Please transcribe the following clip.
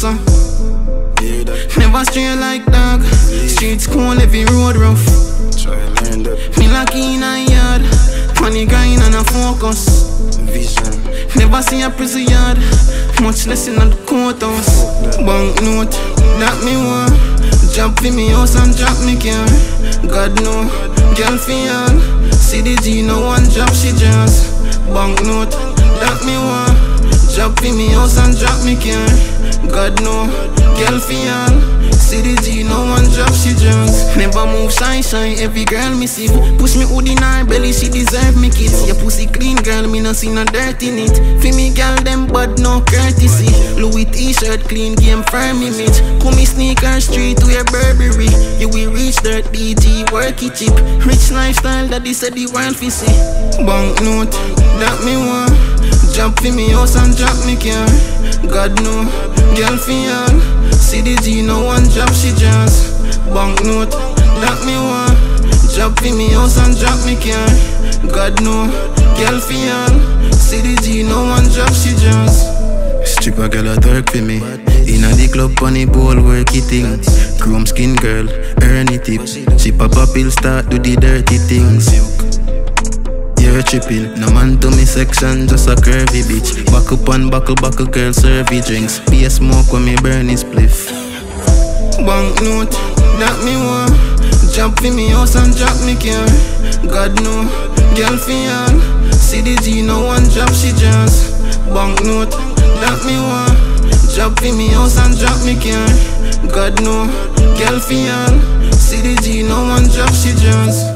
so. Never stray like dog. Streets cold, every road rough. Me lucky in a yard. Money grind and a focus. Never see a prison yard, much less in the courthouse. Bank note, that me want. Job for me house and drop me car. God know, girl for all. CDG no one job she just. Bank note, that me want. Job for me house and drop me car. God know, girl for all. CDG no one job she just. Never move shy, every girl me see. Push me hood in her belly, she deserve me kiss. Your pussy clean girl, me no see no dirt in it. For me girl them bad no courtesy. Louis t-shirt clean, game firm image. Come me sneaker street to your Burberry. You will reach dirt DG, work it cheap. Rich lifestyle that they said the world fi see. Bank note, that me want. Job for me house and drop me car. God know, girl for all. CDG no one job she just. Bank note, that me want. Job for me house and drop me car. God know, girl for all. CDG no one job she just. Stripper girl a twerk for me. Inna the club on the pole work it thing. Chrome skin girl, earn it tip. She pop a pill start do the dirty things. You're tripping, no man to me section, just a curvy bitch. Back up and buckle girl serve you drinks. Be a smoke when me burn his spliff. Bank note, that me want. Job for me house and drop me car. God know, girl for all. CDG no one job she just. Bank note, that me want. Job for me house and drop me car. God know, girl for all. CDG no one job she just.